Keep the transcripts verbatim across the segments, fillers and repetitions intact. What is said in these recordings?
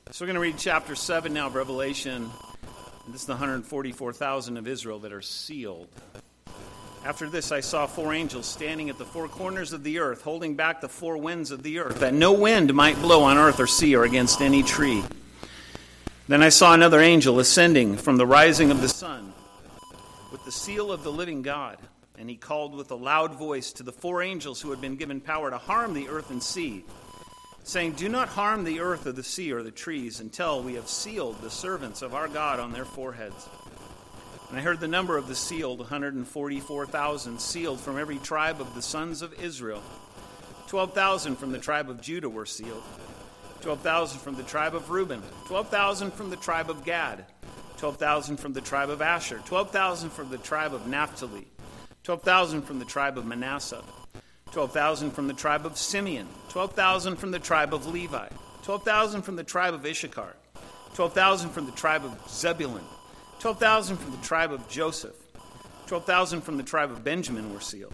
So we're going to read chapter seven now of Revelation. And this is the one hundred forty-four thousand of Israel that are sealed. After this I saw four angels standing at the four corners of the earth, holding back the four winds of the earth, that no wind might blow on earth or sea or against any tree. Then I saw another angel ascending from the rising of the sun with the seal of the living God. And he called with a loud voice to the four angels who had been given power to harm the earth and sea, saying, "Do not harm the earth or the sea or the trees until we have sealed the servants of our God on their foreheads." And I heard the number of the sealed, one hundred forty-four thousand, sealed from every tribe of the sons of Israel. twelve thousand from the tribe of Judah were sealed. twelve thousand from the tribe of Reuben. twelve thousand from the tribe of Gad. twelve thousand from the tribe of Asher. twelve thousand from the tribe of Naphtali. twelve thousand from the tribe of Manasseh. twelve thousand from the tribe of Simeon. twelve thousand from the tribe of Levi. twelve thousand from the tribe of Issachar. twelve thousand from the tribe of Zebulun. twelve thousand from the tribe of Joseph. twelve thousand from the tribe of Benjamin were sealed.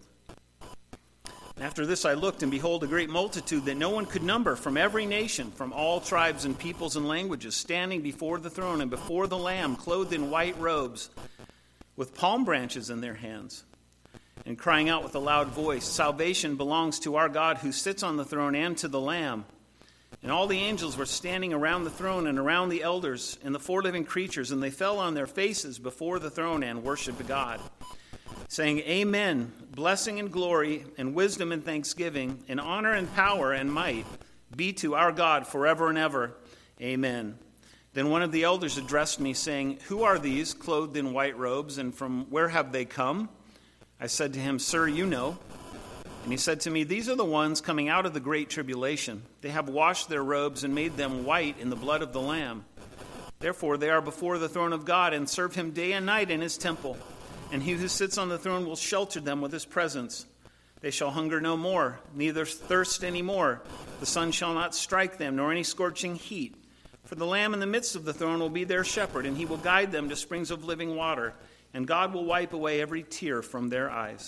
After this I looked, and behold, a great multitude that no one could number, from every nation, from all tribes and peoples and languages, standing before the throne and before the Lamb, clothed in white robes, with palm branches in their hands, and crying out with a loud voice, "Salvation belongs to our God who sits on the throne and to the Lamb." And all the angels were standing around the throne and around the elders and the four living creatures, and they fell on their faces before the throne and worshipped God, saying, "Amen, blessing and glory and wisdom and thanksgiving and honor and power and might be to our God forever and ever. Amen." Then one of the elders addressed me, saying, "Who are these clothed in white robes, and from where have they come?" I said to him, "Sir, you know." And he said to me, "These are the ones coming out of the great tribulation. They have washed their robes and made them white in the blood of the Lamb. Therefore they are before the throne of God and serve him day and night in his temple. And he who sits on the throne will shelter them with his presence. They shall hunger no more, neither thirst any more. The sun shall not strike them, nor any scorching heat. For the Lamb in the midst of the throne will be their shepherd, and he will guide them to springs of living water. And God will wipe away every tear from their eyes."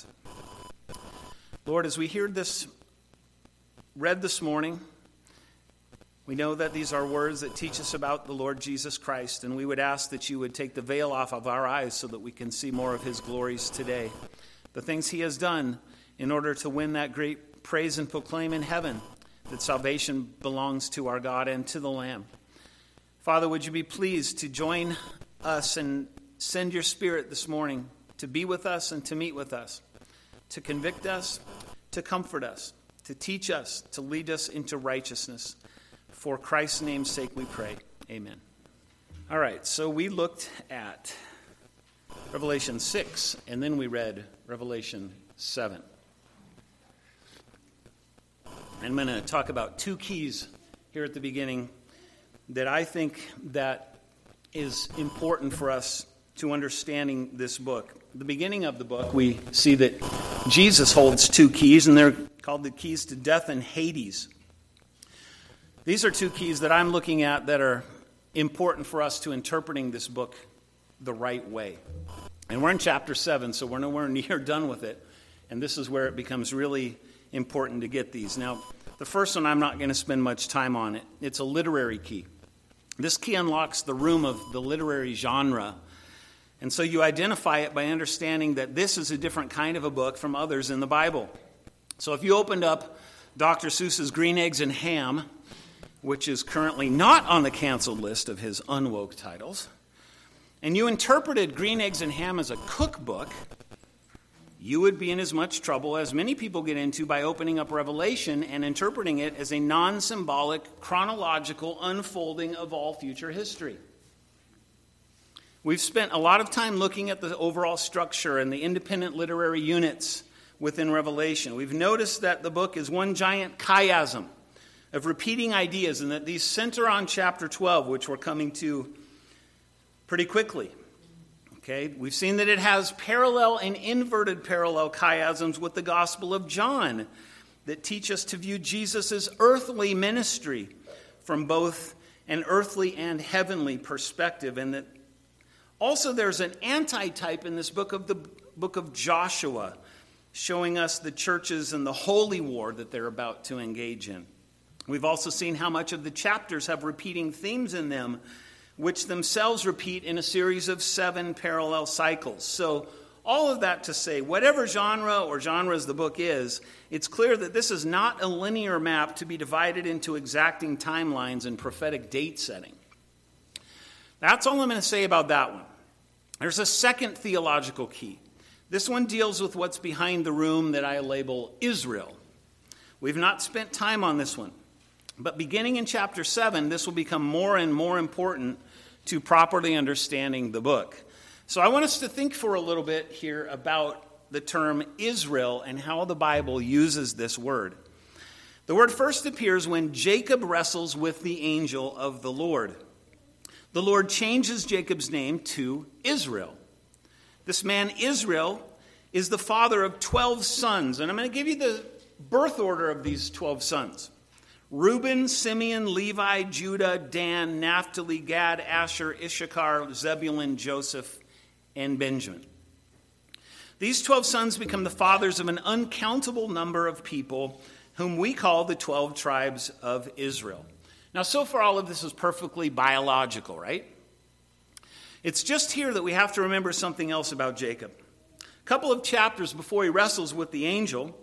Lord, as we hear this read this morning, we know that these are words that teach us about the Lord Jesus Christ, and we would ask that you would take the veil off of our eyes so that we can see more of his glories today. The things he has done in order to win that great praise and proclaim in heaven that salvation belongs to our God and to the Lamb. Father, would you be pleased to join us and send your Spirit this morning to be with us and to meet with us, to convict us, to comfort us, to teach us, to lead us into righteousness. For Christ's name's sake we pray. Amen. All right, so we looked at Revelation six, and then we read Revelation seven. I'm going to talk about two keys here at the beginning that I think that is important for us to understanding this book. At the beginning of the book, we see that Jesus holds two keys, and they're called the keys to death and Hades. These are two keys that I'm looking at that are important for us to interpreting this book the right way. And we're in chapter seven, so we're nowhere near done with it. And this is where it becomes really important to get these. Now, the first one, I'm not going to spend much time on it. It's a literary key. This key unlocks the room of the literary genre. And so you identify it by understanding that this is a different kind of a book from others in the Bible. So if you opened up Doctor Seuss's Green Eggs and Ham, which is currently not on the canceled list of his unwoke titles, and you interpreted Green Eggs and Ham as a cookbook, you would be in as much trouble as many people get into by opening up Revelation and interpreting it as a non-symbolic, chronological unfolding of all future history. We've spent a lot of time looking at the overall structure and the independent literary units within Revelation. We've noticed that the book is one giant chiasm of repeating ideas, and that these center on chapter twelve, which we're coming to pretty quickly. Okay, we've seen that it has parallel and inverted parallel chiasms with the Gospel of John that teach us to view Jesus' earthly ministry from both an earthly and heavenly perspective, and that also there's an antitype in this book of the book of Joshua, showing us the churches and the holy war that they're about to engage in. We've also seen how much of the chapters have repeating themes in them, which themselves repeat in a series of seven parallel cycles. So all of that to say, whatever genre or genres the book is, it's clear that this is not a linear map to be divided into exacting timelines and prophetic date setting. That's all I'm going to say about that one. There's a second theological key. This one deals with what's behind the room that I label Israel. We've not spent time on this one. But beginning in chapter seven, this will become more and more important to properly understanding the book. So I want us to think for a little bit here about the term Israel and how the Bible uses this word. The word first appears when Jacob wrestles with the angel of the Lord. The Lord changes Jacob's name to Israel. This man Israel is the father of twelve sons, and I'm going to give you the birth order of these twelve sons. Reuben, Simeon, Levi, Judah, Dan, Naphtali, Gad, Asher, Issachar, Zebulun, Joseph, and Benjamin. These twelve sons become the fathers of an uncountable number of people whom we call the twelve tribes of Israel. Now, so far, all of this is perfectly biological, right? It's just here that we have to remember something else about Jacob. A couple of chapters before he wrestles with the angel,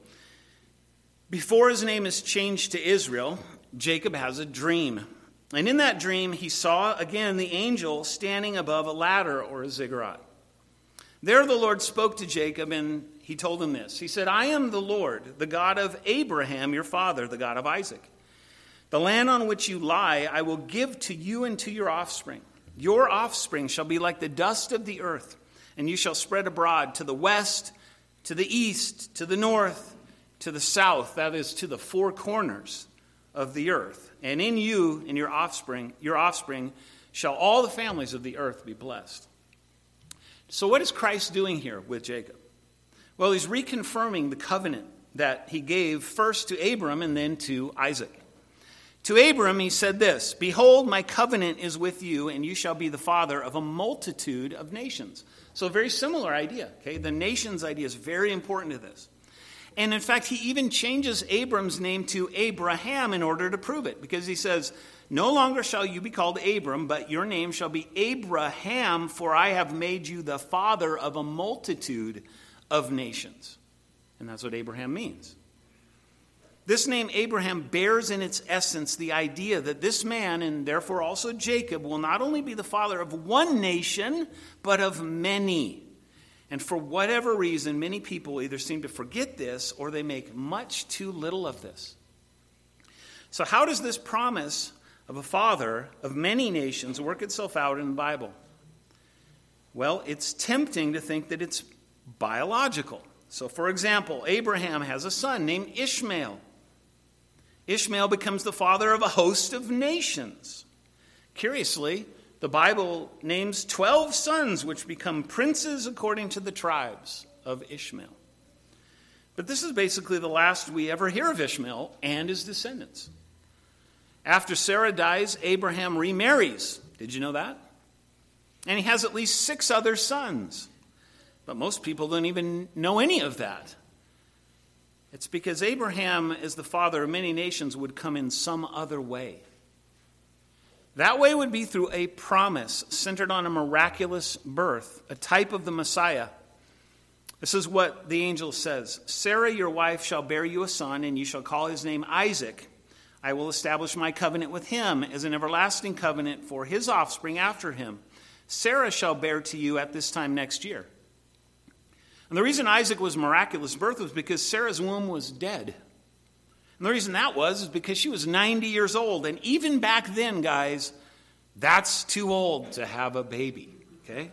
before his name is changed to Israel, Jacob has a dream. And in that dream, he saw again the angel standing above a ladder or a ziggurat. There the Lord spoke to Jacob, and he told him this. He said, I am the Lord, the God of Abraham, your father, the God of Isaac. The land on which you lie, I will give to you and to your offspring. Your offspring shall be like the dust of the earth, and you shall spread abroad to the west, to the east, to the north, to the south, that is, to the four corners of the earth. And in you and your offspring, your offspring shall all the families of the earth be blessed. So what is Christ doing here with Jacob? Well, he's reconfirming the covenant that he gave first to Abram and then to Isaac. To Abram he said this, Behold, my covenant is with you, and you shall be the father of a multitude of nations. So a very similar idea. Okay, the nations idea is very important to this. And in fact, he even changes Abram's name to Abraham in order to prove it, because he says, No longer shall you be called Abram, but your name shall be Abraham, for I have made you the father of a multitude of nations. And that's what Abraham means. This name Abraham bears in its essence the idea that this man, and therefore also Jacob, will not only be the father of one nation, but of many. And for whatever reason, many people either seem to forget this or they make much too little of this. So how does this promise of a father of many nations work itself out in the Bible? Well, it's tempting to think that it's biological. So for example, Abraham has a son named Ishmael. Ishmael becomes the father of a host of nations. Curiously, the Bible names twelve sons which become princes according to the tribes of Ishmael. But this is basically the last we ever hear of Ishmael and his descendants. After Sarah dies, Abraham remarries. Did you know that? And he has at least six other sons. But most people don't even know any of that. It's because Abraham, as the father of many nations, would come in some other way. That way would be through a promise centered on a miraculous birth, a type of the Messiah. This is what the angel says. Sarah, your wife, shall bear you a son, and you shall call his name Isaac. I will establish my covenant with him as an everlasting covenant for his offspring after him. Sarah shall bear to you at this time next year. And the reason Isaac was miraculous birth was because Sarah's womb was dead. And the reason that was is because she was ninety years old. And even back then, guys, that's too old to have a baby. Okay?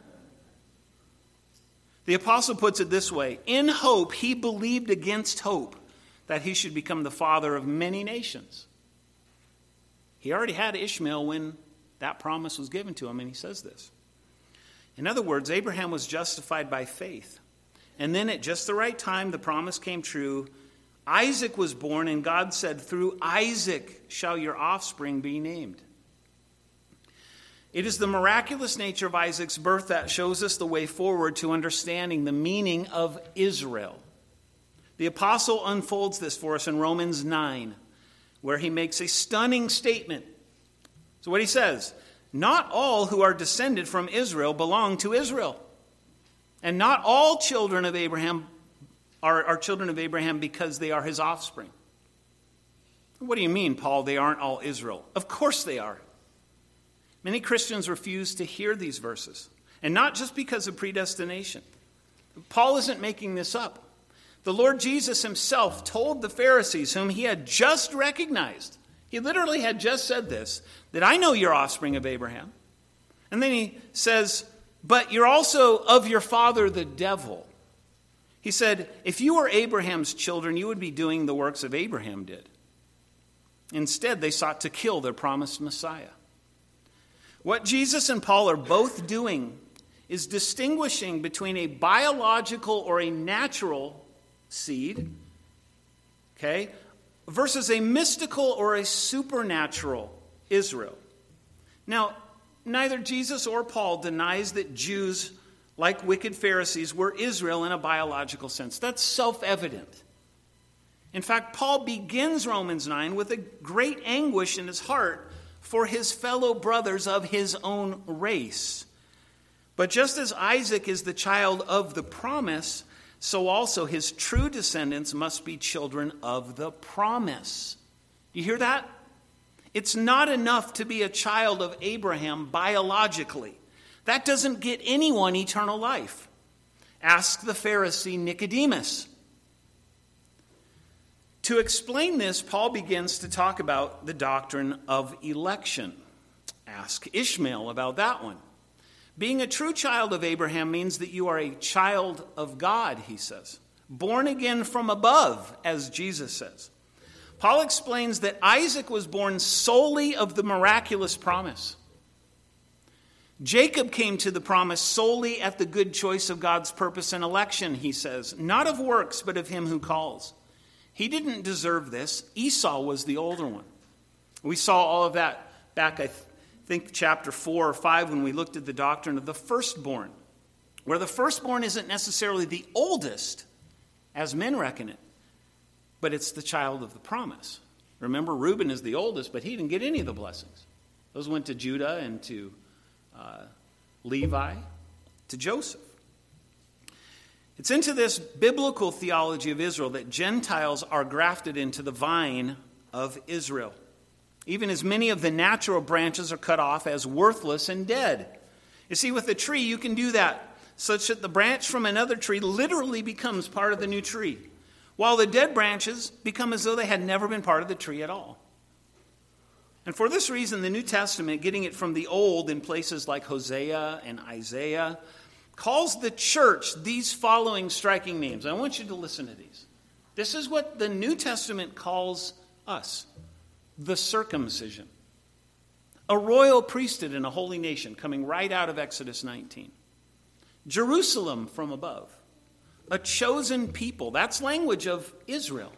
The apostle puts it this way. In hope, he believed against hope that he should become the father of many nations. He already had Ishmael when that promise was given to him, and he says this. In other words, Abraham was justified by faith. And then at just the right time, the promise came true. Isaac was born, and God said, through Isaac shall your offspring be named. It is the miraculous nature of Isaac's birth that shows us the way forward to understanding the meaning of Israel. The apostle unfolds this for us in Romans nine, where he makes a stunning statement. So what he says, not all who are descended from Israel belong to Israel. And not all children of Abraham are, are children of Abraham because they are his offspring. What do you mean, Paul, they aren't all Israel? Of course they are. Many Christians refuse to hear these verses. And not just because of predestination. Paul isn't making this up. The Lord Jesus himself told the Pharisees, whom he had just recognized, he literally had just said this, that I know you're offspring of Abraham. And then he says, but you're also of your father the devil. He said, if you were Abraham's children, you would be doing the works of Abraham did. Instead, they sought to kill their promised Messiah. What Jesus and Paul are both doing is distinguishing between a biological or a natural seed, okay, versus a mystical or a supernatural Israel. Now, neither Jesus or Paul denies that Jews, like wicked Pharisees, were Israel in a biological sense. That's self-evident. In fact, Paul begins Romans nine with a great anguish in his heart for his fellow brothers of his own race. But just as Isaac is the child of the promise, so also his true descendants must be children of the promise. You hear that? It's not enough to be a child of Abraham biologically. That doesn't get anyone eternal life. Ask the Pharisee Nicodemus. To explain this, Paul begins to talk about the doctrine of election. Ask Ishmael about that one. Being a true child of Abraham means that you are a child of God, he says. Born again from above, as Jesus says. Paul explains that Isaac was born solely of the miraculous promise. Jacob came to the promise solely at the good choice of God's purpose and election, he says. Not of works, but of him who calls. He didn't deserve this. Esau was the older one. We saw all of that back, I th- think, chapter four or five when we looked at the doctrine of the firstborn, where the firstborn isn't necessarily the oldest, as men reckon it, but it's the child of the promise. Remember, Reuben is the oldest, but he didn't get any of the blessings. Those went to Judah and to uh, Levi, to Joseph. It's into this biblical theology of Israel that Gentiles are grafted into the vine of Israel, even as many of the natural branches are cut off as worthless and dead. You see, with a tree, you can do that, such that the branch from another tree literally becomes part of the new tree, while the dead branches become as though they had never been part of the tree at all. And for this reason, the New Testament, getting it from the Old in places like Hosea and Isaiah, calls the church these following striking names. I want you to listen to these. This is what the New Testament calls us. The circumcision. A royal priesthood and a holy nation, coming right out of Exodus nineteen. Jerusalem from above. A chosen people. That's language of Israel.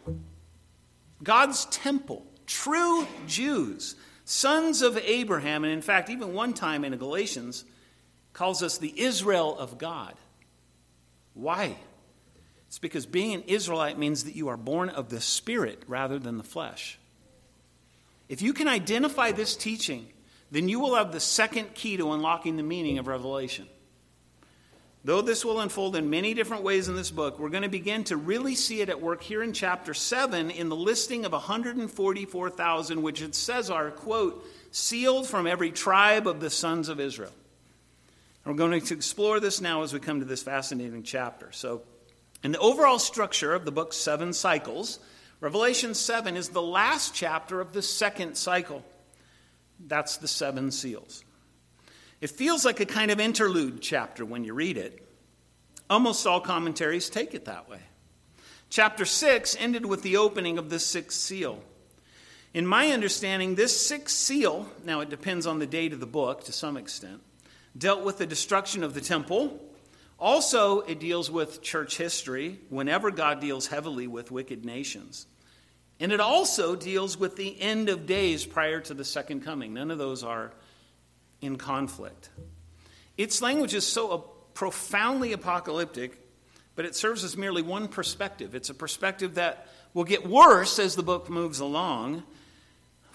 God's temple. True Jews. Sons of Abraham. And in fact, even one time in Galatians, calls us the Israel of God. Why? It's because being an Israelite means that you are born of the Spirit rather than the flesh. If you can identify this teaching, then you will have the second key to unlocking the meaning of Revelation. Though this will unfold in many different ways in this book, we're going to begin to really see it at work here in chapter seven in the listing of one hundred forty-four thousand, which it says are, quote, sealed from every tribe of the sons of Israel. We're going to explore this now as we come to this fascinating chapter. So, in the overall structure of the book's seven cycles, Revelation seven is the last chapter of the second cycle. That's the seven seals. It feels like a kind of interlude chapter when you read it. Almost all commentaries take it that way. Chapter six ended with the opening of the sixth seal. In my understanding, this sixth seal, now it depends on the date of the book to some extent, dealt with the destruction of the temple. Also, it deals with church history whenever God deals heavily with wicked nations. And it also deals with the end of days prior to the second coming. None of those are in conflict. Its language is so profoundly apocalyptic, but it serves as merely one perspective. It's a perspective that will get worse as the book moves along,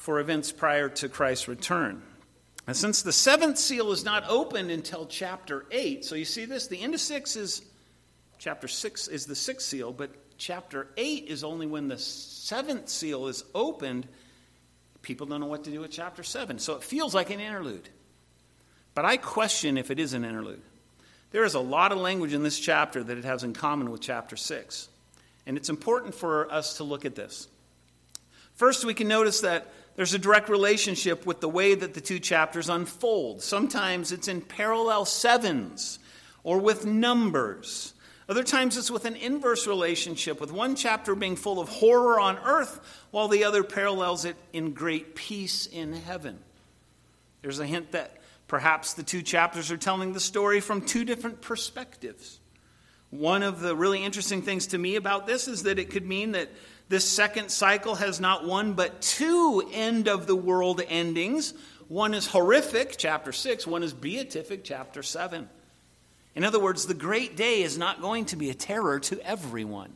for events prior to Christ's return. And since the seventh seal is not opened until chapter eight, so you see this, the end of six is, chapter six is the sixth seal, but chapter eight is only when the seventh seal is opened. People don't know what to do with chapter seven, so it feels like an interlude. But I question if it is an interlude. There is a lot of language in this chapter that it has in common with chapter six. And it's important for us to look at this. First, we can notice that there's a direct relationship with the way that the two chapters unfold. Sometimes it's in parallel sevens or with numbers. Other times it's with an inverse relationship, with one chapter being full of horror on earth while the other parallels it in great peace in heaven. There's a hint that perhaps the two chapters are telling the story from two different perspectives. One of the really interesting things to me about this is that it could mean that this second cycle has not one but two end-of-the-world endings. One is horrific, chapter six. One is beatific, chapter seven. In other words, the great day is not going to be a terror to everyone.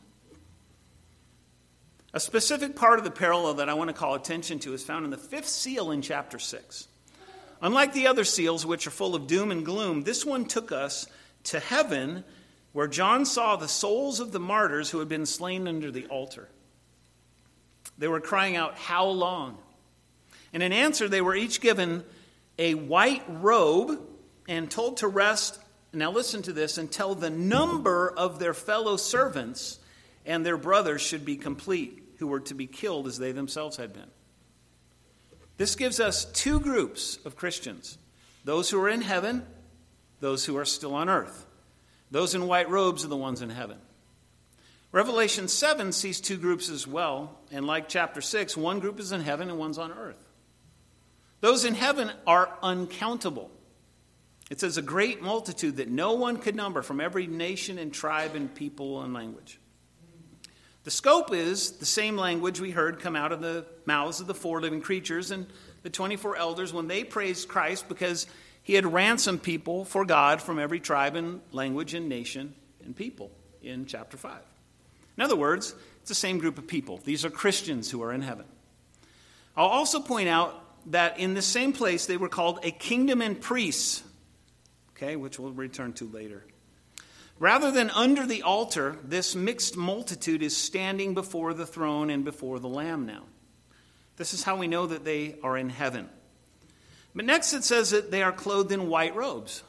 A specific part of the parallel that I want to call attention to is found in the fifth seal in chapter six. Unlike the other seals, which are full of doom and gloom, this one took us to heaven, where John saw the souls of the martyrs who had been slain under the altar. They were crying out, "How long?" And in answer, they were each given a white robe and told to rest, now listen to this, until the number of their fellow servants and their brothers should be complete, who were to be killed as they themselves had been. This gives us two groups of Christians: those who are in heaven, those who are still on earth. Those in white robes are the ones in heaven. Revelation seven sees two groups as well, and like chapter six, one group is in heaven and one's on earth. Those in heaven are uncountable. It says a great multitude that no one could number, from every nation and tribe and people and language. The scope is the same language we heard come out of the mouths of the four living creatures and the twenty-four elders when they praised Christ because he had ransomed people for God from every tribe and language and nation and people in chapter five. In other words, it's the same group of people. These are Christians who are in heaven. I'll also point out that in the same place they were called a kingdom and priests, okay, which we'll return to later. Rather than under the altar, this mixed multitude is standing before the throne and before the Lamb now. This is how we know that they are in heaven. But next it says that they are clothed in white robes.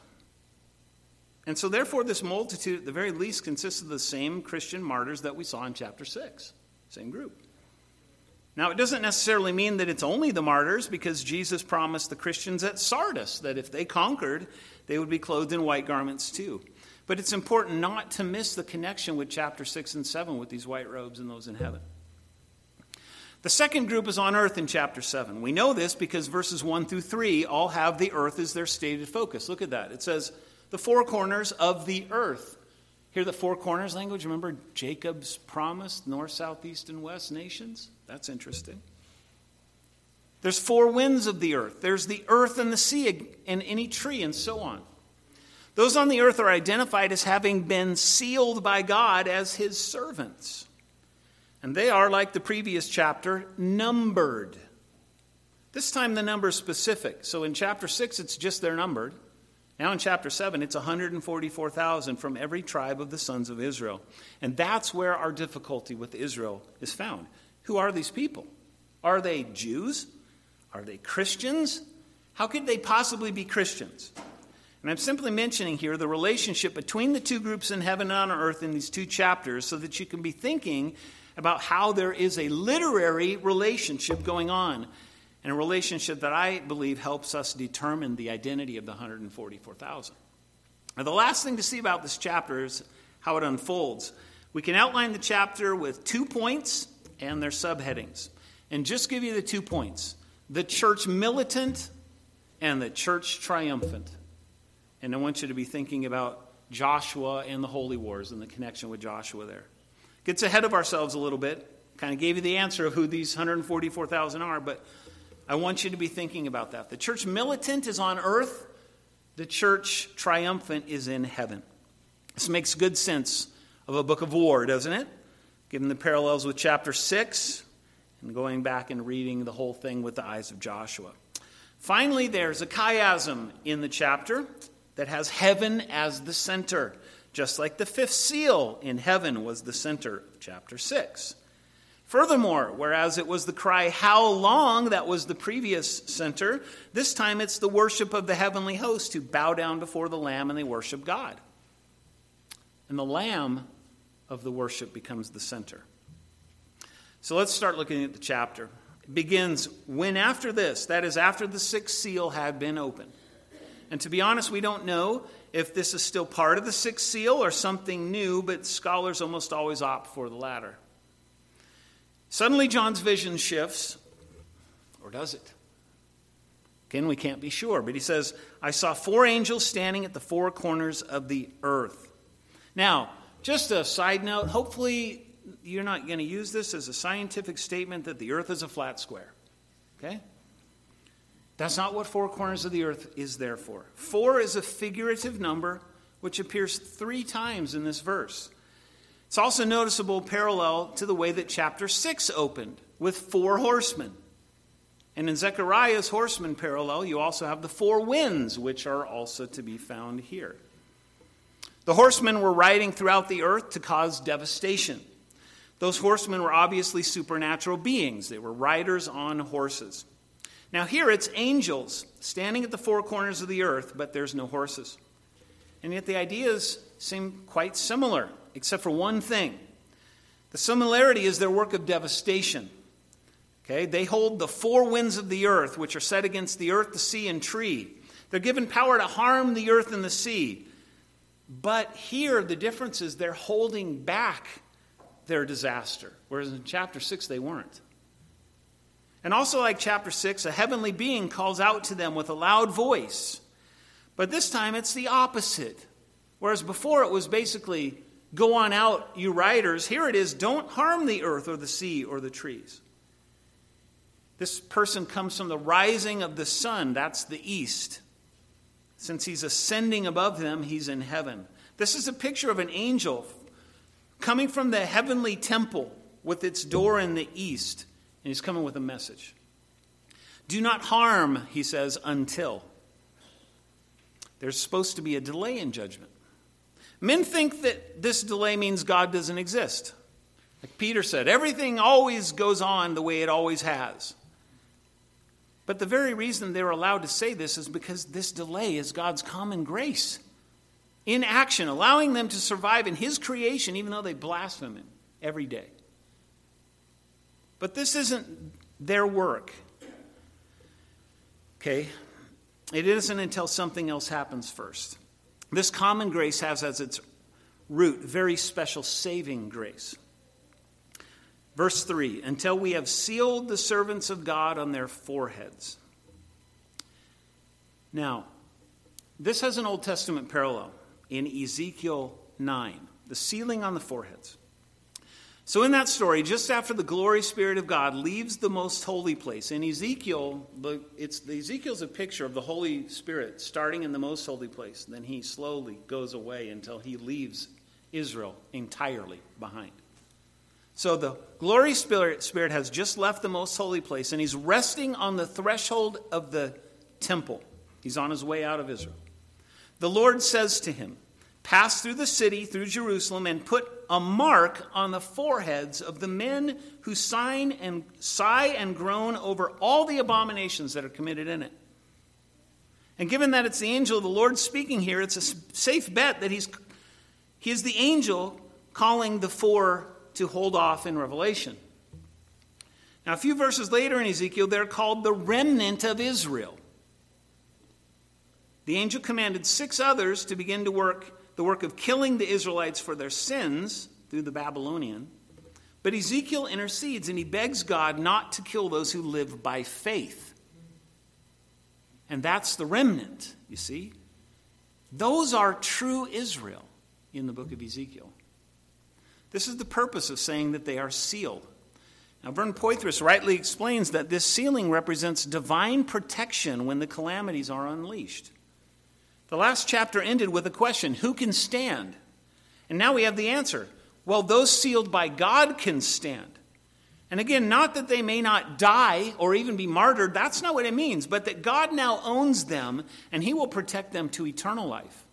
And so therefore this multitude at the very least consists of the same Christian martyrs that we saw in chapter six. Same group. Now it doesn't necessarily mean that it's only the martyrs, because Jesus promised the Christians at Sardis that if they conquered, they would be clothed in white garments too. But it's important not to miss the connection with chapter six and seven with these white robes and those in heaven. The second group is on earth in chapter seven. We know this because verses one through three all have the earth as their stated focus. Look at that. It says, the four corners of the earth. Hear the four corners language? Remember Jacob's promise, north, south, east, and west nations? That's interesting. There's four winds of the earth. There's the earth and the sea and any tree and so on. Those on the earth are identified as having been sealed by God as his servants. And they are, like the previous chapter, numbered. This time the number is specific. So in chapter six, it's just they're numbered. Now in chapter seven, it's one hundred forty-four thousand from every tribe of the sons of Israel. And that's where our difficulty with Israel is found. Who are these people? Are they Jews? Are they Christians? How could they possibly be Christians? And I'm simply mentioning here the relationship between the two groups in heaven and on earth in these two chapters so that you can be thinking about how there is a literary relationship going on, and a relationship that I believe helps us determine the identity of the one hundred forty-four thousand. Now, the last thing to see about this chapter is how it unfolds. We can outline the chapter with two points and their subheadings. And just give you the two points: the church militant and the church triumphant. And I want you to be thinking about Joshua and the Holy Wars and the connection with Joshua there. Gets ahead of ourselves a little bit. Kind of gave you the answer of who these one hundred forty-four thousand are, but I want you to be thinking about that. The church militant is on earth. The church triumphant is in heaven. This makes good sense of a book of war, doesn't it? Given the parallels with chapter six and going back and reading the whole thing with the eyes of Joshua. Finally, there's a chiasm in the chapter that has heaven as the center, just like the fifth seal in heaven was the center of chapter six. Furthermore, whereas it was the cry, "How long?" that was the previous center, this time it's the worship of the heavenly host who bow down before the Lamb and they worship God. And the Lamb of the worship becomes the center. So let's start looking at the chapter. It begins, "When after this," that is after the sixth seal had been opened. And to be honest, we don't know if this is still part of the sixth seal or something new, but scholars almost always opt for the latter. Suddenly John's vision shifts, or does it? Again, we can't be sure, but he says, "I saw four angels standing at the four corners of the earth." Now, just a side note, hopefully you're not going to use this as a scientific statement that the earth is a flat square. Okay? That's not what four corners of the earth is there for. Four is a figurative number which appears three times in this verse. It's also noticeable parallel to the way that chapter six opened with four horsemen. And in Zechariah's horseman parallel, you also have the four winds, which are also to be found here. The horsemen were riding throughout the earth to cause devastation. Those horsemen were obviously supernatural beings. They were riders on horses. Now here it's angels standing at the four corners of the earth, but there's no horses. And yet the ideas seem quite similar, except for one thing. The similarity is their work of devastation. Okay, they hold the four winds of the earth, which are set against the earth, the sea, and tree. They're given power to harm the earth and the sea. But here the difference is they're holding back their disaster, whereas in chapter six they weren't. And also like chapter six, a heavenly being calls out to them with a loud voice. But this time it's the opposite. Whereas before it was basically, "Go on out, you riders." Here it is, "Don't harm the earth or the sea or the trees." This person comes from the rising of the sun. That's the east. Since he's ascending above them, he's in heaven. This is a picture of an angel coming from the heavenly temple with its door in the east. And he's coming with a message. "Do not harm," he says, "until." There's supposed to be a delay in judgment. Men think that this delay means God doesn't exist. Like Peter said, everything always goes on the way it always has. But the very reason they're allowed to say this is because this delay is God's common grace in action, allowing them to survive in his creation even though they blaspheme him every day. But this isn't their work. Okay? It isn't until something else happens first. This common grace has as its root very special saving grace. Verse three, "Until we have sealed the servants of God on their foreheads." Now, this has an Old Testament parallel in Ezekiel nine, the sealing on the foreheads. So in that story, just after the glory spirit of God leaves the most holy place, in Ezekiel, it's Ezekiel's a picture of the Holy Spirit starting in the most holy place. Then he slowly goes away until he leaves Israel entirely behind. So the glory spirit, spirit has just left the most holy place, and he's resting on the threshold of the temple. He's on his way out of Israel. The Lord says to him, "Pass through the city, through Jerusalem, and put a mark on the foreheads of the men who sign and sigh and groan over all the abominations that are committed in it." And given that it's the angel of the Lord speaking here, it's a safe bet that he's he is the angel calling the four to hold off in Revelation. Now, a few verses later in Ezekiel, they're called the remnant of Israel. The angel commanded six others to begin to work the work of killing the Israelites for their sins through the Babylonian. But Ezekiel intercedes and he begs God not to kill those who live by faith. And that's the remnant, you see. Those are true Israel in the book of Ezekiel. This is the purpose of saying that they are sealed. Now, Vern Poythress rightly explains that this sealing represents divine protection when the calamities are unleashed. The last chapter ended with a question, who can stand? And now we have the answer. Well, those sealed by God can stand. And again, not that they may not die or even be martyred. That's not what it means. But that God now owns them and he will protect them to eternal life.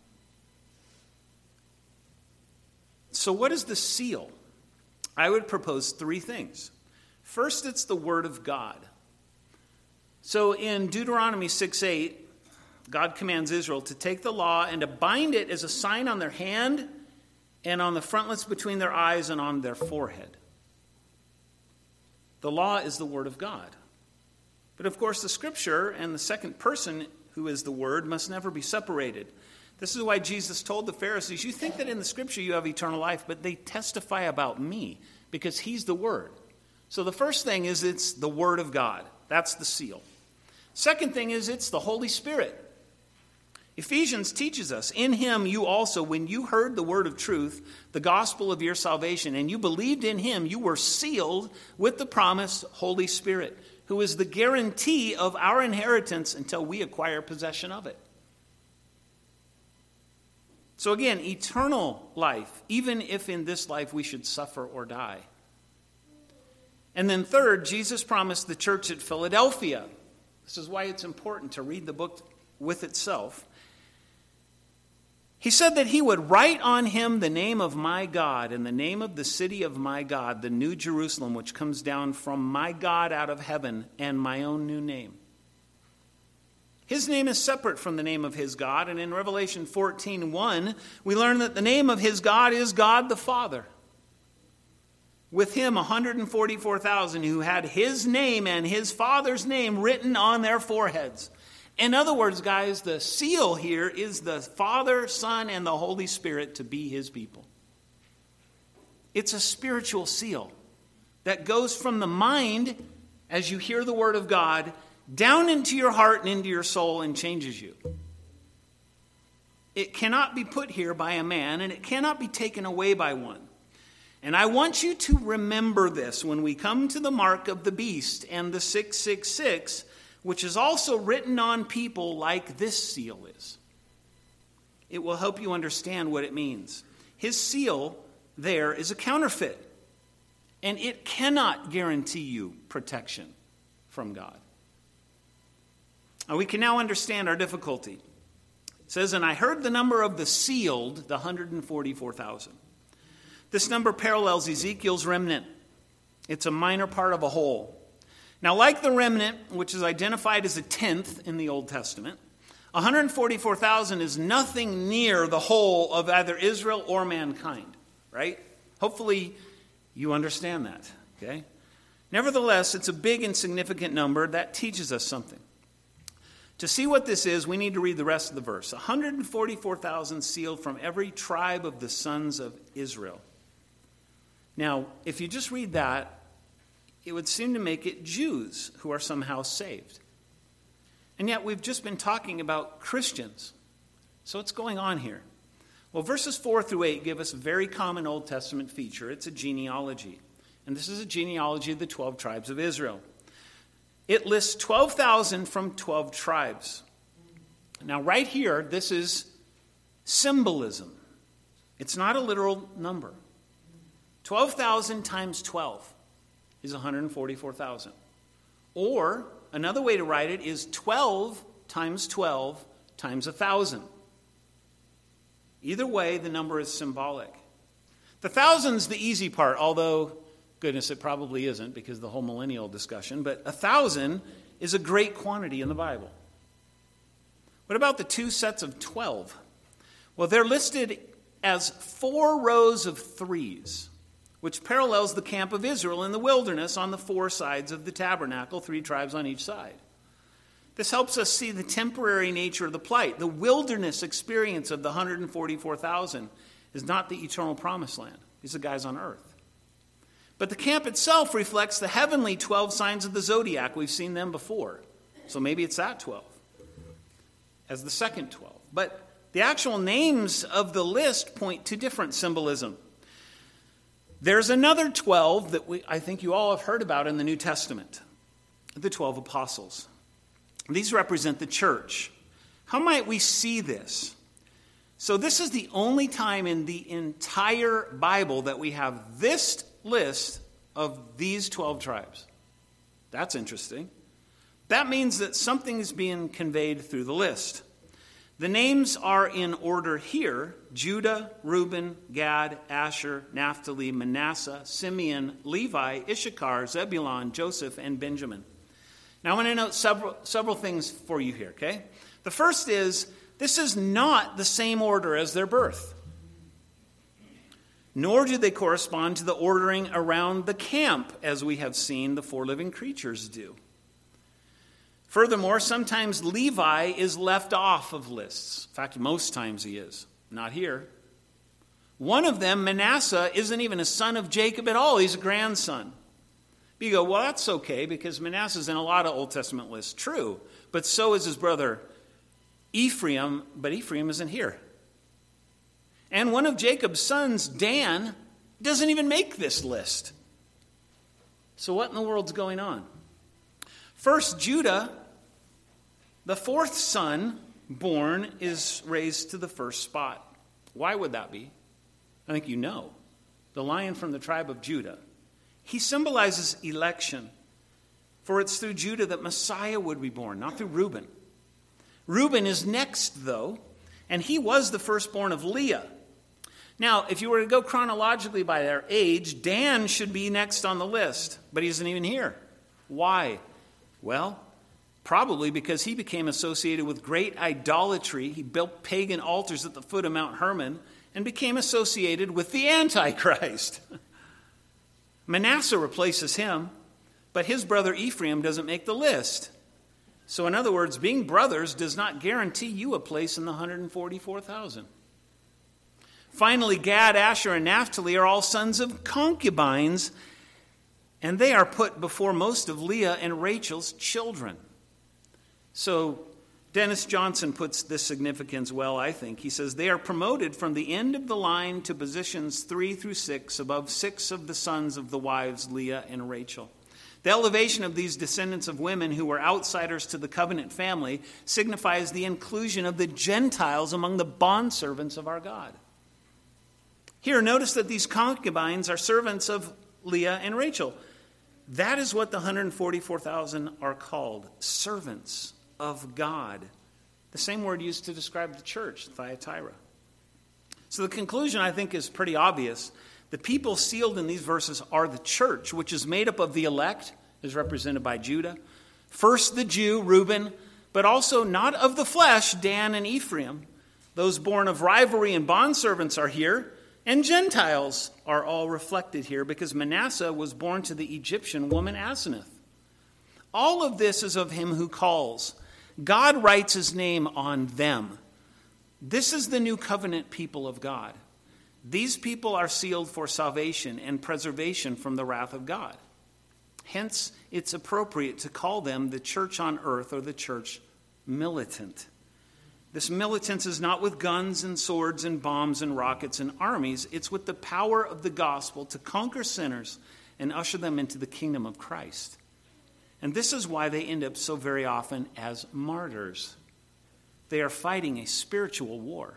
So what is the seal? I would propose three things. First, it's the word of God. So in Deuteronomy six eight, God commands Israel to take the law and to bind it as a sign on their hand and on the frontlets between their eyes and on their forehead. The law is the word of God. But of course, the scripture and the second person, who is the word, must never be separated. This is why Jesus told the Pharisees, you think that in the scripture you have eternal life, but they testify about me because he's the word. So the first thing is it's the word of God. That's the seal. Second thing is it's the Holy Spirit. Ephesians teaches us, in him you also, when you heard the word of truth, the gospel of your salvation, and you believed in him, you were sealed with the promised Holy Spirit, who is the guarantee of our inheritance until we acquire possession of it. So again, eternal life, even if in this life we should suffer or die. And then third, Jesus promised the church at Philadelphia. This is why it's important to read the book with itself. He said that he would write on him the name of my God and the name of the city of my God, the new Jerusalem, which comes down from my God out of heaven, and my own new name. His name is separate from the name of his God, and in Revelation fourteen one, we learn that the name of his God is God the Father. With him, one hundred forty-four thousand who had his name and his Father's name written on their foreheads. In other words, guys, the seal here is the Father, Son, and the Holy Spirit to be his people. It's a spiritual seal that goes from the mind, as you hear the word of God, down into your heart and into your soul and changes you. It cannot be put here by a man, and it cannot be taken away by one. And I want you to remember this when we come to the mark of the beast and the six six six, which is also written on people like this seal is. It will help you understand what it means. His seal there is a counterfeit, and it cannot guarantee you protection from God. Now, we can now understand our difficulty. It says, and I heard the number of the sealed, the one hundred forty-four thousand. This number parallels Ezekiel's remnant. It's a minor part of a whole. Now, like the remnant, which is identified as a tenth in the Old Testament, one hundred forty-four thousand is nothing near the whole of either Israel or mankind, right? Hopefully you understand that, okay? Nevertheless, it's a big and significant number that teaches us something. To see what this is, we need to read the rest of the verse. one hundred forty-four thousand sealed from every tribe of the sons of Israel. Now, if you just read that, it would seem to make it Jews who are somehow saved. And yet we've just been talking about Christians. So what's going on here? Well, verses four through eight give us a very common Old Testament feature. It's a genealogy. And this is a genealogy of the twelve tribes of Israel. It lists twelve thousand from twelve tribes. Now, right here, this is symbolism. It's not a literal number. twelve thousand times twelve is one hundred forty-four thousand. Or, another way to write it is twelve times twelve times one thousand. Either way, the number is symbolic. The thousand's the easy part, although, goodness, it probably isn't because of the whole millennial discussion, but a thousand is a great quantity in the Bible. What about the two sets of twelve? Well, they're listed as four rows of threes, which parallels the camp of Israel in the wilderness on the four sides of the tabernacle, three tribes on each side. This helps us see the temporary nature of the plight. The wilderness experience of the one hundred forty-four thousand is not the eternal promised land. These are guys on earth. But the camp itself reflects the heavenly twelve signs of the zodiac. We've seen them before. So maybe it's that twelve as the second twelve. But the actual names of the list point to different symbolism. There's another twelve that we, I think you all have heard about in the New Testament, the twelve apostles. These represent the church. How might we see this? So this is the only time in the entire Bible that we have this list of these twelve tribes. That's interesting. That means that something is being conveyed through the list. The names are in order here: Judah, Reuben, Gad, Asher, Naphtali, Manasseh, Simeon, Levi, Issachar, Zebulun, Joseph, and Benjamin. Now I want to note several, several things for you here, okay? The first is, this is not the same order as their birth. Nor do they correspond to the ordering around the camp, as we have seen the four living creatures do. Furthermore, sometimes Levi is left off of lists. In fact, most times he is. Not here. One of them, Manasseh, isn't even a son of Jacob at all. He's a grandson. But you go, well, that's okay, because Manasseh's in a lot of Old Testament lists. True. But so is his brother Ephraim, but Ephraim isn't here. And one of Jacob's sons, Dan, doesn't even make this list. So what in the world's going on? First, Judah, the fourth son born, is raised to the first spot. Why would that be? I think you know. The Lion from the tribe of Judah. He symbolizes election. For it's through Judah that Messiah would be born, not through Reuben. Reuben is next, though, and he was the firstborn of Leah. Now, if you were to go chronologically by their age, Dan should be next on the list, but he isn't even here. Why? Well, probably because he became associated with great idolatry. He built pagan altars at the foot of Mount Hermon and became associated with the Antichrist. Manasseh replaces him, but his brother Ephraim doesn't make the list. So in other words, being brothers does not guarantee you a place in the one hundred forty-four thousand. Finally, Gad, Asher, and Naphtali are all sons of concubines, and they are put before most of Leah and Rachel's children. So Dennis Johnson puts this significance well, I think. He says, they are promoted from the end of the line to positions three through six, above six of the sons of the wives, Leah and Rachel. The elevation of these descendants of women who were outsiders to the covenant family signifies the inclusion of the Gentiles among the bondservants of our God. Here, notice that these concubines are servants of Leah and Rachel. That is what the one hundred forty-four thousand are called, servants of God. The same word used to describe the church, Thyatira. So the conclusion, I think, is pretty obvious. The people sealed in these verses are the church, which is made up of the elect, is represented by Judah. First the Jew, Reuben, but also not of the flesh, Dan and Ephraim. Those born of rivalry and bondservants are here. And Gentiles are all reflected here because Manasseh was born to the Egyptian woman Asenath. All of this is of him who calls. God writes his name on them. This is the new covenant people of God. These people are sealed for salvation and preservation from the wrath of God. Hence, it's appropriate to call them the church on earth or the church militant. This militance is not with guns and swords and bombs and rockets and armies. It's with the power of the gospel to conquer sinners and usher them into the kingdom of Christ. And this is why they end up so very often as martyrs. They are fighting a spiritual war.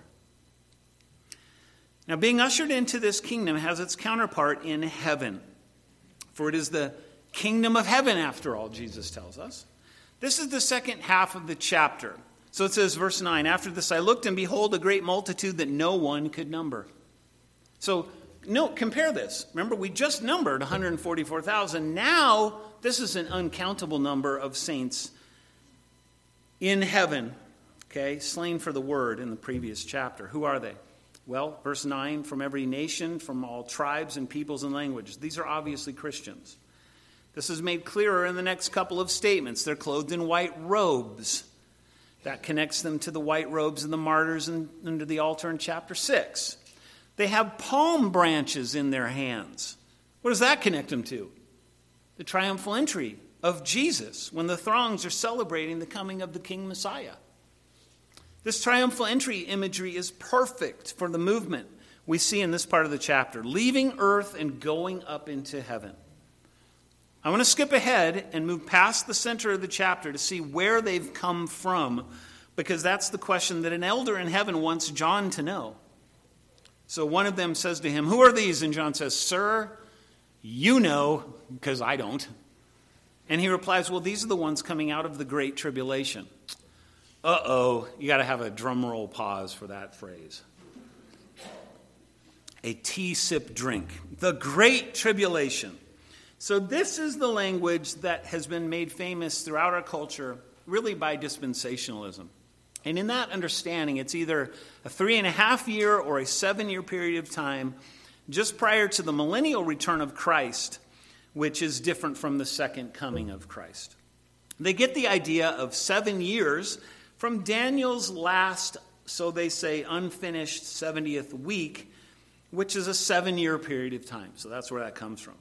Now, being ushered into this kingdom has its counterpart in heaven. For it is the kingdom of heaven, after all, Jesus tells us. This is the second half of the chapter. So it says, verse nine, after this I looked, and behold, a great multitude that no one could number. So, no, compare this. Remember, we just numbered one hundred forty-four thousand. Now, this is an uncountable number of saints in heaven, okay, slain for the word in the previous chapter. Who are they? Well, verse nine, from every nation, from all tribes and peoples and languages. These are obviously Christians. This is made clearer in the next couple of statements. They're clothed in white robes. That connects them to the white robes of the martyrs and under the altar in chapter six. They have palm branches in their hands. What does that connect them to? The triumphal entry of Jesus when the throngs are celebrating the coming of the King Messiah. This triumphal entry imagery is perfect for the movement we see in this part of the chapter, leaving earth and going up into heaven. I want to skip ahead and move past the center of the chapter to see where they've come from, because that's the question that an elder in heaven wants John to know. So one of them says to him, "Who are these?" And John says, "Sir, You know, because I don't. And he replies, well, these are the ones coming out of the Great Tribulation. Uh-oh, you got to have a drum roll pause for that phrase. A tea sip drink. The Great Tribulation. So this is the language that has been made famous throughout our culture, really by dispensationalism. And in that understanding, it's either a three and a half year or a seven year period of time just prior to the millennial return of Christ, which is different from the second coming of Christ. They get the idea of seven years from Daniel's last, so they say, unfinished seventieth week, which is a seven-year period of time. So that's where that comes from.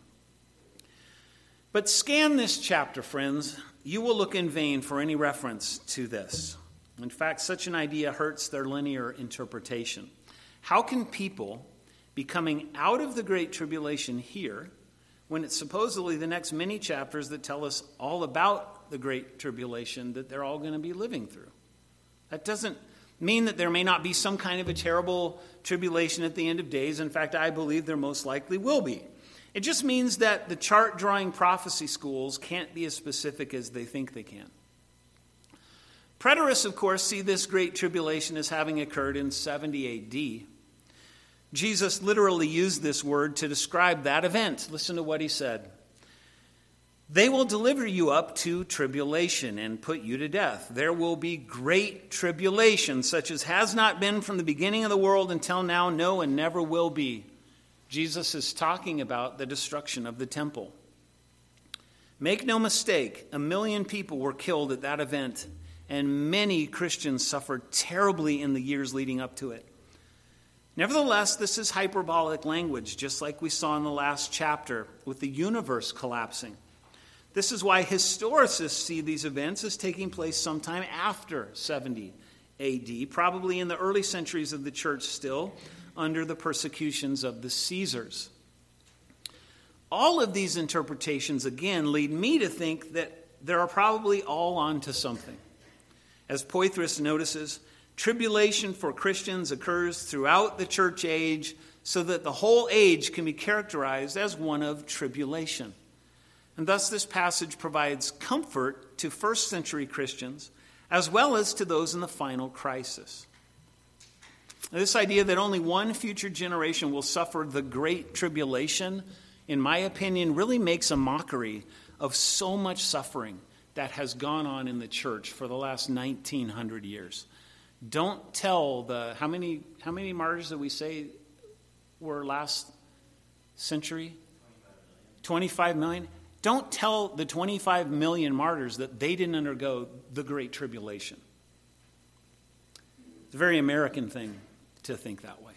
But scan this chapter, friends. You will look in vain for any reference to this. In fact, such an idea hurts their linear interpretation. How can people be coming out of the Great Tribulation here when it's supposedly the next many chapters that tell us all about the Great Tribulation that they're all going to be living through? That doesn't mean that there may not be some kind of a terrible tribulation at the end of days. In fact, I believe there most likely will be. It just means that the chart-drawing prophecy schools can't be as specific as they think they can. Preterists, of course, see this Great Tribulation as having occurred in seventy A D. Jesus literally used this word to describe that event. Listen to what he said. They will deliver you up to tribulation and put you to death. There will be great tribulation, such as has not been from the beginning of the world until now, no, and never will be. Jesus is talking about the destruction of the temple. Make no mistake, a million people were killed at that event, and many Christians suffered terribly in the years leading up to it. Nevertheless, this is hyperbolic language, just like we saw in the last chapter with the universe collapsing. This is why historicists see these events as taking place sometime after seventy A D, probably in the early centuries of the church still, under the persecutions of the Caesars. All of these interpretations, again, lead me to think that they are probably all onto something. As Poythress notices, tribulation for Christians occurs throughout the church age so that the whole age can be characterized as one of tribulation. And thus this passage provides comfort to first century Christians as well as to those in the final crisis. This idea that only one future generation will suffer the great tribulation, in my opinion, really makes a mockery of so much suffering that has gone on in the church for the last nineteen hundred years. Don't tell the, how many how many martyrs did we say were last century? twenty-five million. Don't tell the twenty-five million martyrs that they didn't undergo the Great Tribulation. It's a very American thing to think that way.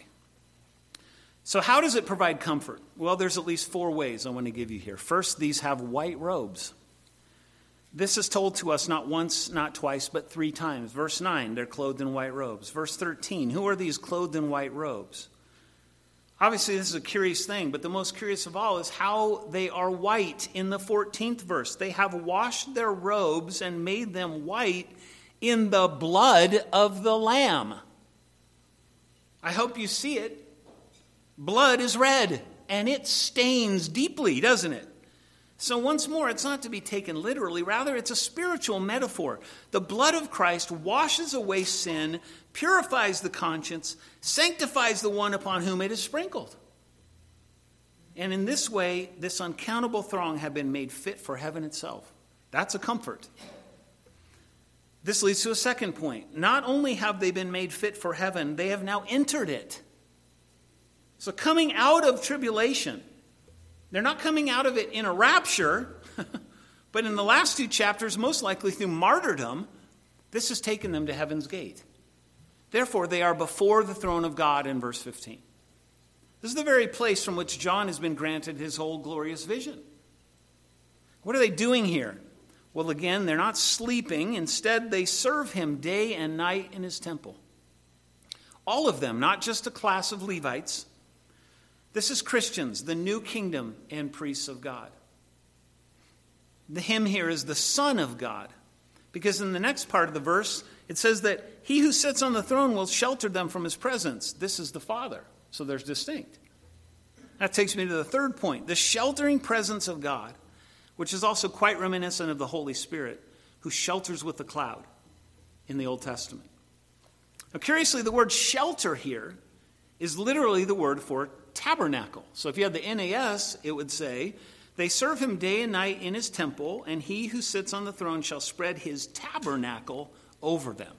So how does it provide comfort? Well, there's at least four ways I want to give you here. First, these have white robes. This is told to us not once, not twice, but three times. Verse nine, they're clothed in white robes. Verse thirteen, who are these clothed in white robes? Obviously, this is a curious thing, but the most curious of all is how they are white in the fourteenth verse. They have washed their robes and made them white in the blood of the Lamb. I hope you see it. Blood is red, and it stains deeply, doesn't it? So once more, it's not to be taken literally. Rather, it's a spiritual metaphor. The blood of Christ washes away sin, purifies the conscience, sanctifies the one upon whom it is sprinkled. And in this way, this uncountable throng have been made fit for heaven itself. That's a comfort. This leads to a second point. Not only have they been made fit for heaven, they have now entered it. So coming out of tribulation, they're not coming out of it in a rapture, but in the last two chapters, most likely through martyrdom, this has taken them to heaven's gate. Therefore, they are before the throne of God in verse fifteen. This is the very place from which John has been granted his whole glorious vision. What are they doing here? Well, again, they're not sleeping. Instead, they serve him day and night in his temple. All of them, not just a class of Levites. This is Christians, the new kingdom and priests of God. The him here is the Son of God, because in the next part of the verse, it says that he who sits on the throne will shelter them from his presence. This is the Father, so there's distinct. That takes me to the third point, the sheltering presence of God, which is also quite reminiscent of the Holy Spirit, who shelters with the cloud in the Old Testament. Now, curiously, the word shelter here is literally the word for tabernacle. So if you had the N A S, it would say, they serve him day and night in his temple, and he who sits on the throne shall spread his tabernacle over them.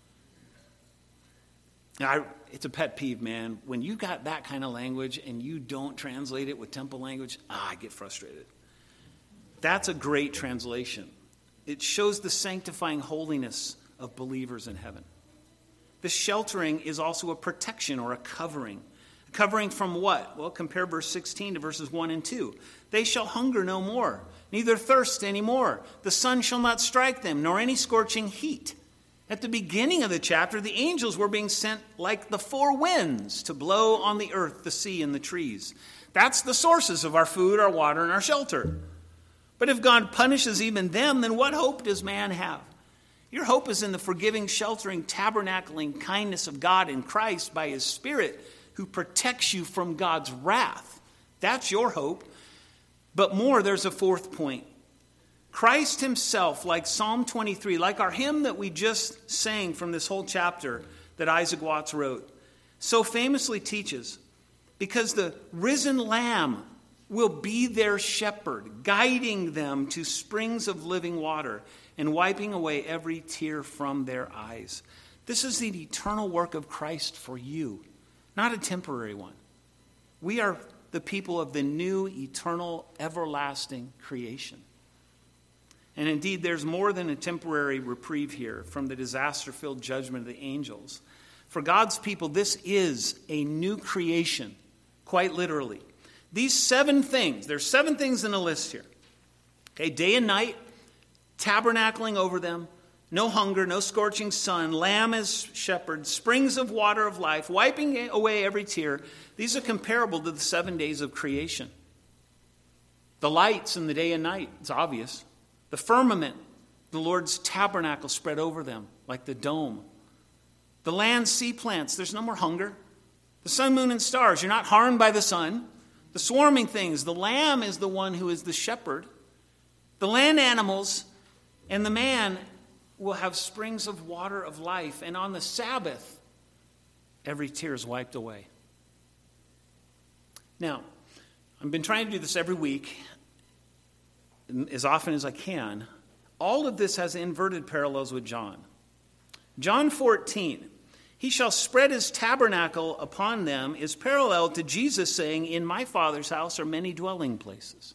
Now, I, it's a pet peeve, man. When you got that kind of language and you don't translate it with temple language, ah, I get frustrated. That's a great translation. It shows the sanctifying holiness of believers in heaven. This sheltering is also a protection or a covering. A covering from what? Well, compare verse sixteen to verses one and two. They shall hunger no more, neither thirst any more. The sun shall not strike them, nor any scorching heat. At the beginning of the chapter, the angels were being sent like the four winds to blow on the earth, the sea, and the trees. That's the sources of our food, our water, and our shelter. But if God punishes even them, then what hope does man have? Your hope is in the forgiving, sheltering, tabernacling kindness of God in Christ by his Spirit, who protects you from God's wrath. That's your hope. But more, there's a fourth point. Christ himself, like Psalm twenty-three, like our hymn that we just sang from this whole chapter that Isaac Watts wrote, so famously teaches, because the risen Lamb will be their shepherd, guiding them to springs of living water and wiping away every tear from their eyes. This is the eternal work of Christ for you, not a temporary one. We are the people of the new, eternal, everlasting creation. And indeed, there's more than a temporary reprieve here from the disaster-filled judgment of the angels. For God's people, this is a new creation, quite literally. These seven things, there's seven things in the list here. Okay, day and night, tabernacling over them, no hunger, no scorching sun, lamb as shepherd, springs of water of life, wiping away every tear. These are comparable to the seven days of creation. The lights in the day and night, it's obvious. The firmament, the Lord's tabernacle spread over them like the dome. The land, sea plants, there's no more hunger. The sun, moon, and stars, you're not harmed by the sun. The swarming things, the lamb is the one who is the shepherd. The land animals and the man will have springs of water of life. And on the Sabbath, every tear is wiped away. Now, I've been trying to do this every week, as often as I can. All of this has inverted parallels with John. John fourteen, he shall spread his tabernacle upon them, is parallel to Jesus saying, in my Father's house are many dwelling places.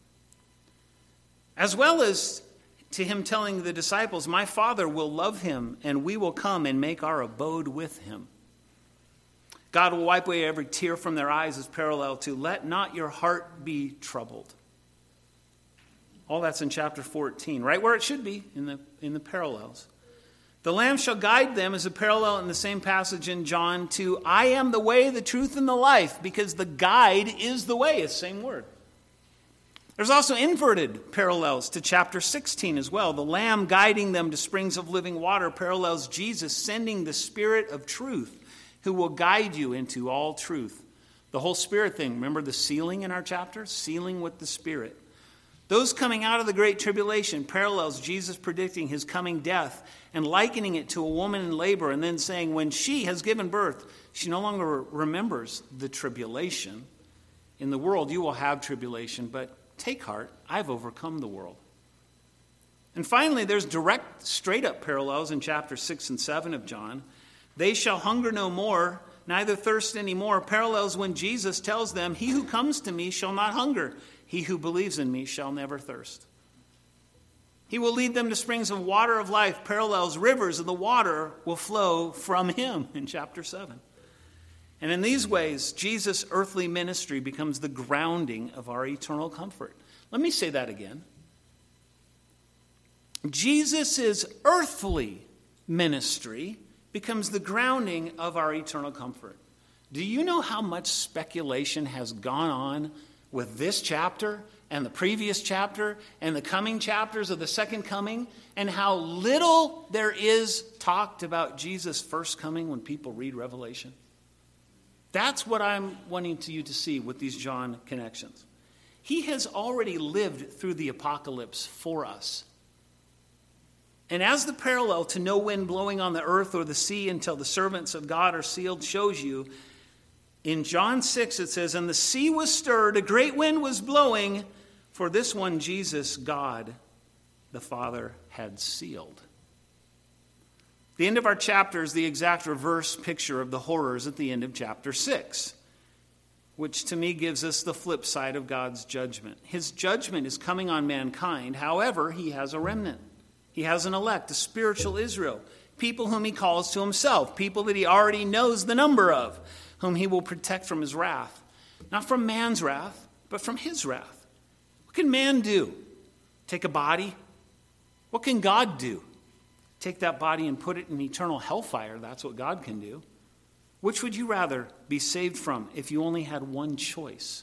As well as to him telling the disciples, my Father will love him, and we will come and make our abode with him. God will wipe away every tear from their eyes is parallel to, let not your heart be troubled. All that's in chapter fourteen, right where it should be in the, in the parallels. The Lamb shall guide them is a parallel in the same passage in John to, I am the way, the truth, and the life, because the guide is the way. It's the same word. There's also inverted parallels to chapter sixteen as well. The Lamb guiding them to springs of living water parallels Jesus sending the Spirit of truth who will guide you into all truth. The whole Spirit thing, remember the sealing in our chapter? Sealing with the Spirit. Those coming out of the Great Tribulation parallels Jesus predicting his coming death and likening it to a woman in labor and then saying when she has given birth, she no longer remembers the tribulation. In the world you will have tribulation, but take heart, I've overcome the world. And finally, there's direct, straight-up parallels in chapter six and seven of John. They shall hunger no more, neither thirst any more. Parallels when Jesus tells them, he who comes to me shall not hunger. He who believes in me shall never thirst. He will lead them to springs of water of life, parallels rivers of the water will flow from him in chapter seven. And in these ways, Jesus' earthly ministry becomes the grounding of our eternal comfort. Let me say that again. Jesus' earthly ministry becomes the grounding of our eternal comfort. Do you know how much speculation has gone on with this chapter and the previous chapter and the coming chapters of the second coming, and how little there is talked about Jesus' first coming when people read Revelation? That's what I'm wanting to you to see with these John connections. He has already lived through the apocalypse for us. And as the parallel to no wind blowing on the earth or the sea until the servants of God are sealed shows you, in John six it says, and the sea was stirred, a great wind was blowing, for this one Jesus, God, the Father, had sealed. The end of our chapter is the exact reverse picture of the horrors at the end of chapter six, which to me gives us the flip side of God's judgment. His judgment is coming on mankind. However, he has a remnant. He has an elect, a spiritual Israel, people whom he calls to himself, people that he already knows the number of, whom he will protect from his wrath. Not from man's wrath, but from his wrath. What can man do? Take a body? What can God do? Take that body and put it in eternal hellfire. That's what God can do. Which would you rather be saved from if you only had one choice?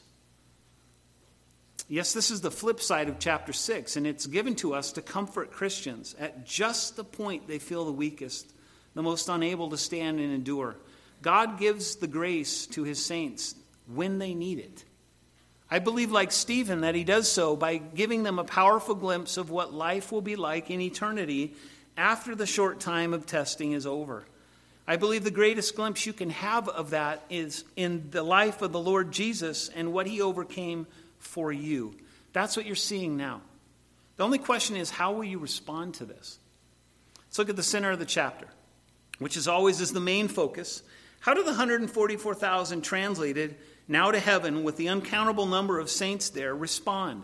Yes, this is the flip side of chapter six, and it's given to us to comfort Christians at just the point they feel the weakest, the most unable to stand and endure. God gives the grace to his saints when they need it. I believe, like Stephen, that he does so by giving them a powerful glimpse of what life will be like in eternity after the short time of testing is over. I believe the greatest glimpse you can have of that is in the life of the Lord Jesus and what he overcame for you. That's what you're seeing now. The only question is, how will you respond to this? Let's look at the center of the chapter, which is always is the main focus. How do the one hundred forty-four thousand translated now to heaven with the uncountable number of saints there respond?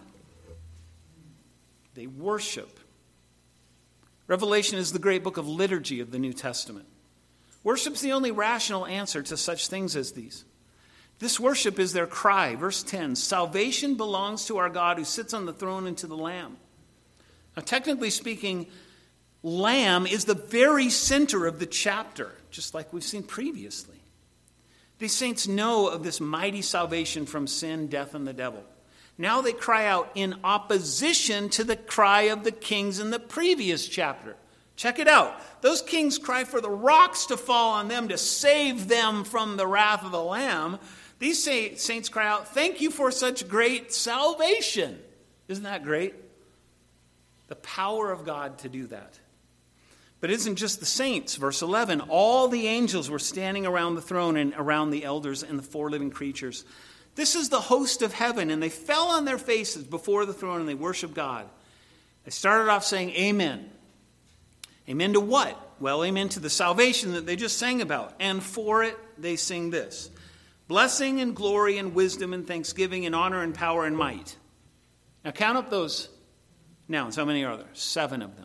They worship. Revelation is the great book of liturgy of the New Testament. Worship's the only rational answer to such things as these. This worship is their cry. Verse ten, salvation belongs to our God who sits on the throne and to the Lamb. Now, technically speaking, Lamb is the very center of the chapter, just like we've seen previously. These saints know of this mighty salvation from sin, death, and the devil. Now they cry out in opposition to the cry of the kings in the previous chapter. Check it out. Those kings cry for the rocks to fall on them to save them from the wrath of the Lamb. These saints cry out, thank you for such great salvation. Isn't that great? The power of God to do that. But it isn't just the saints. Verse eleven, all the angels were standing around the throne and around the elders and the four living creatures. This is the host of heaven, and they fell on their faces before the throne and they worshiped God. They started off saying, amen. Amen to what? Well, amen to the salvation that they just sang about. And for it, they sing this. Blessing and glory and wisdom and thanksgiving and honor and power and might. Now count up those nouns. How many are there? Seven of them.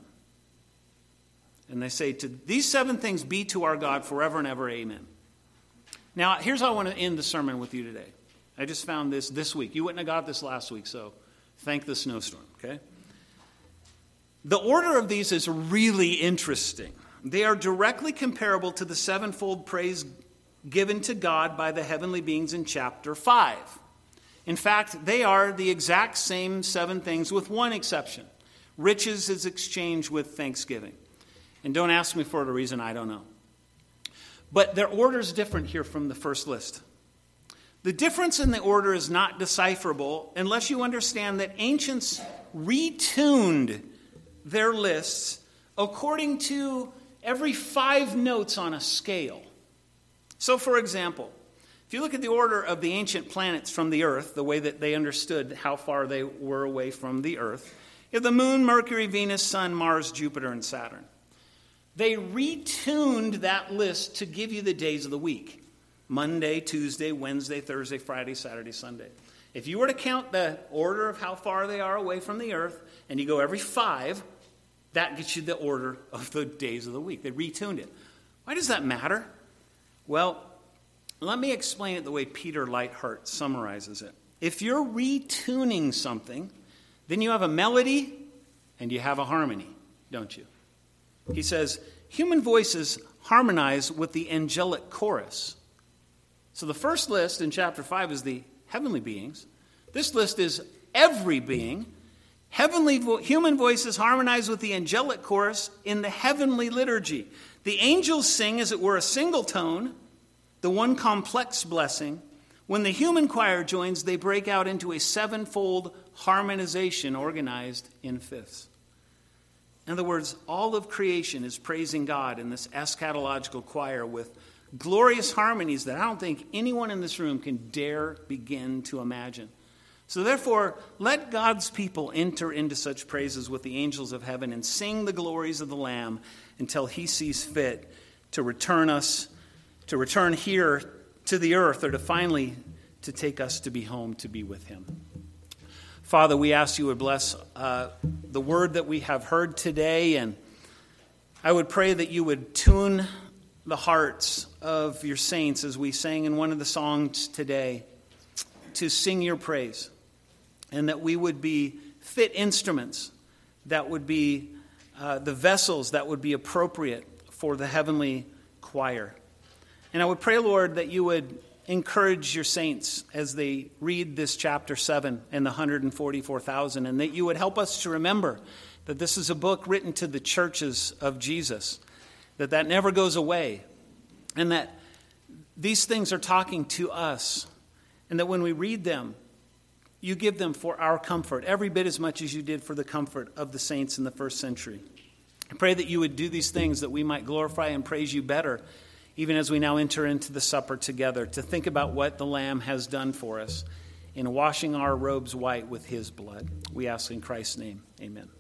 And they say, to these seven things be to our God forever and ever, amen. Now, here's how I want to end the sermon with you today. I just found this this week. You wouldn't have got this last week, so thank the snowstorm, okay? The order of these is really interesting. They are directly comparable to the sevenfold praise given to God by the heavenly beings in chapter five. In fact, they are the exact same seven things with one exception. Riches is exchanged with thanksgiving. And don't ask me for the reason, I don't know. But their order is different here from the first list. The difference in the order is not decipherable unless you understand that ancients retuned their lists according to every five notes on a scale. So, for example, if you look at the order of the ancient planets from the earth, the way that they understood how far they were away from the earth, you have the moon, Mercury, Venus, Sun, Mars, Jupiter, and Saturn. They retuned that list to give you the days of the week. Monday, Tuesday, Wednesday, Thursday, Friday, Saturday, Sunday. If you were to count the order of how far they are away from the earth, and you go every five, that gets you the order of the days of the week. They retuned it. Why does that matter? Well, let me explain it the way Peter Lightheart summarizes it. If you're retuning something, then you have a melody and you have a harmony, don't you? He says, human voices harmonize with the angelic chorus. So the first list in chapter five is the heavenly beings. This list is every being. Heavenly vo- human voices harmonize with the angelic chorus in the heavenly liturgy. The angels sing, as it were, a single tone. The the one complex blessing, when the human choir joins, they break out into a sevenfold harmonization organized in fifths. In other words, all of creation is praising God in this eschatological choir with glorious harmonies that I don't think anyone in this room can dare begin to imagine. So therefore, let God's people enter into such praises with the angels of heaven and sing the glories of the Lamb until he sees fit to return us, to return here to the earth, or to finally to take us to be home to be with him. Father, we ask you would bless uh, the word that we have heard today, and I would pray that you would tune the hearts of your saints as we sang in one of the songs today to sing your praise, and that we would be fit instruments, that would be uh, the vessels that would be appropriate for the heavenly choir. And I would pray, Lord, that you would encourage your saints as they read this chapter seven and the one hundred forty-four thousand, and that you would help us to remember that this is a book written to the churches of Jesus, that that never goes away, and that these things are talking to us, and that when we read them, you give them for our comfort, every bit as much as you did for the comfort of the saints in the first century. I pray that you would do these things that we might glorify and praise you better, even as we now enter into the supper together, to think about what the Lamb has done for us in washing our robes white with his blood. We ask in Christ's name, amen.